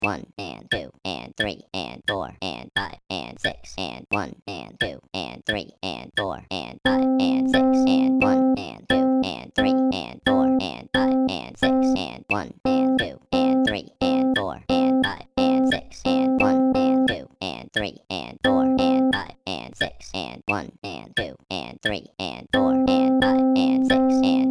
1 and 2 and 3 and 4 and 5 and 6 and 1 and 2 and 3 and 4 and 5 and 6 and 1 and 2 and 3 and 4 and 5 and 6 and 1 and 2 and 3 and 4 and 5 and 6 and 1 and 2 and 3 and 4 and 5 and 6 and 1 and 2 and 3 and 4 and 5 and 6 and